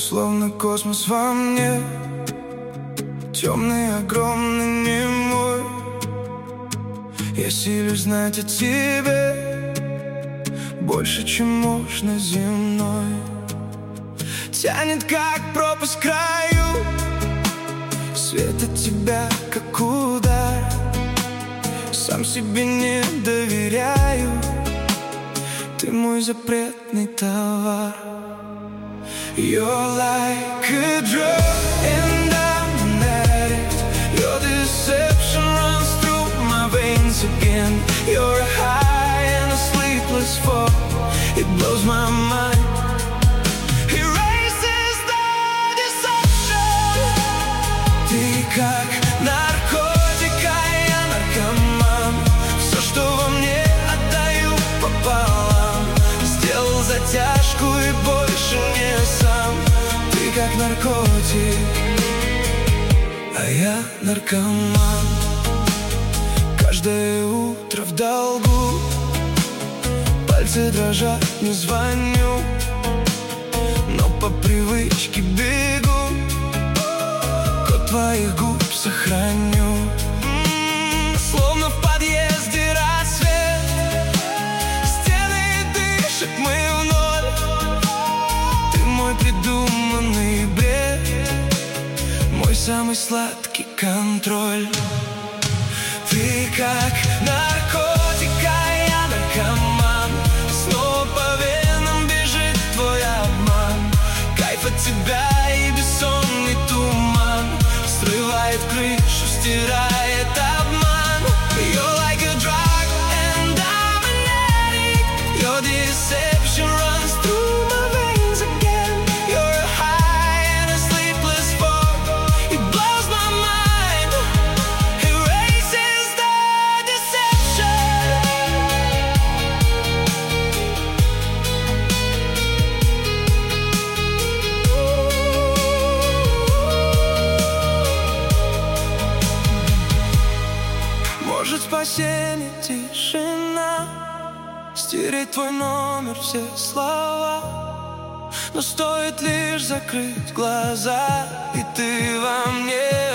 словно космос во мне, темный, огромный, немой. Я силюсь знать о тебе больше, чем можно земной. Тянет, как пропасть к краю, свет от тебя, как удар. Сам себе не доверяю, ты мой запретный товар. You're like a drug and I'm an addict. Your deception runs through my veins again. You're a high and a sleepless fall. It blows my mind. Erases the deception. Ты как наркотик, а я наркоман. Все, что во мне, отдаю пополам. Сделал затяжку и больше не сам. Ты как наркотик, а я наркоман. Каждое утро в долгу, пальцы дрожат, не звоню, но по привычке бегу. Код твоих губ сохраню. Словно в подъезде рассвет, стены дышат, мы в ноль. Ты мой придуманный бред, мой самый сладкий контроль. Ты как наркотик, а я наркоман. Снова по венам бежит твой обман. Кайф от тебя и бессонный туман срывает крышу, стирает обман. You're like a drug and I'm an addict. Your deception runs through my veins again. You're a high and a sleepless fall. It blows my mind. Erases the deception. Может, спасение тишина, стереть твой номер, все слова. Но стоит лишь закрыть глаза, и ты во мне